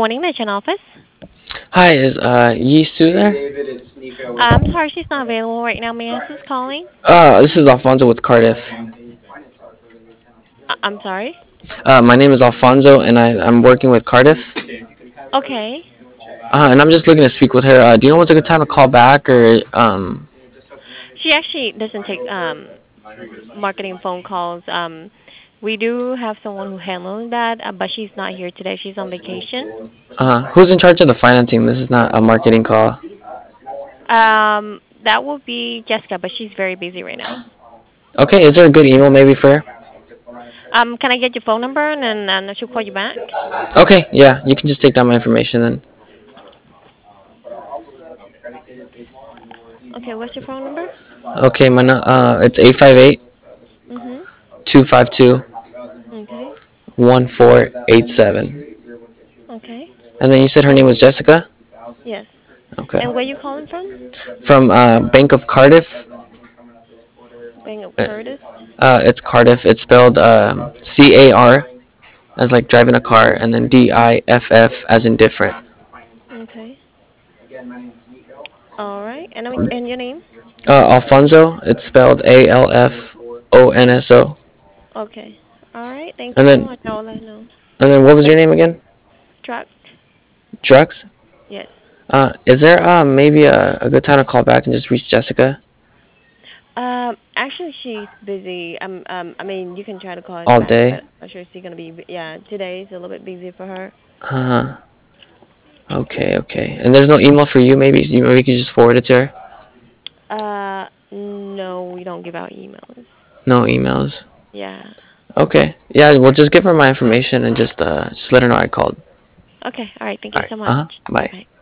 morning, Mission Office. Hi, is Yi Su there? I'm sorry she's not available right now. May I ask who's calling? This is Alfonso with Cardiff. I'm sorry. My name is Alfonso, and I'm working with Cardiff. Okay. And I'm just looking to speak with her. Do you know what's a good time to call back, or She actually doesn't take marketing phone calls. We do have someone who handles that, but she's not here today. She's on vacation. who's in charge of the financing? This is not a marketing call. That will be Jessica, but she's very busy right now. Okay, is there a good email maybe for her? Can I get your phone number and then she'll call you back? Okay, yeah, you can just take down my information then. Okay, what's your phone number? Okay, it's 858 Mhm. 252 Okay. 1487. Okay. And then you said her name was Jessica? Yes. Okay. And where you calling from? From Bank of Cardiff. Bang of Uh, Curtis. it's Cardiff. It's spelled CAR as like driving a car, and then DIFF as in different. Okay. All right. And your name? Alfonso. It's spelled ALFONSO. Okay. All right. Thank you And so then much. I'll let her know. what was your name again? Truck. Drugs. Yes. Is there maybe a good time to call back and just reach Jessica Actually, she's busy. I mean, you can try to call her all back, but day? I'm not sure she's gonna be. Yeah, today's a little bit busy for her. Uh, okay, okay. And there's no email for you. Maybe you could just forward it to her. No, we don't give out emails. No emails. Yeah. Okay. Yeah, we'll just give her my information and just let her know I called. Okay. All right. Thank All you right. so much. Bye. Bye.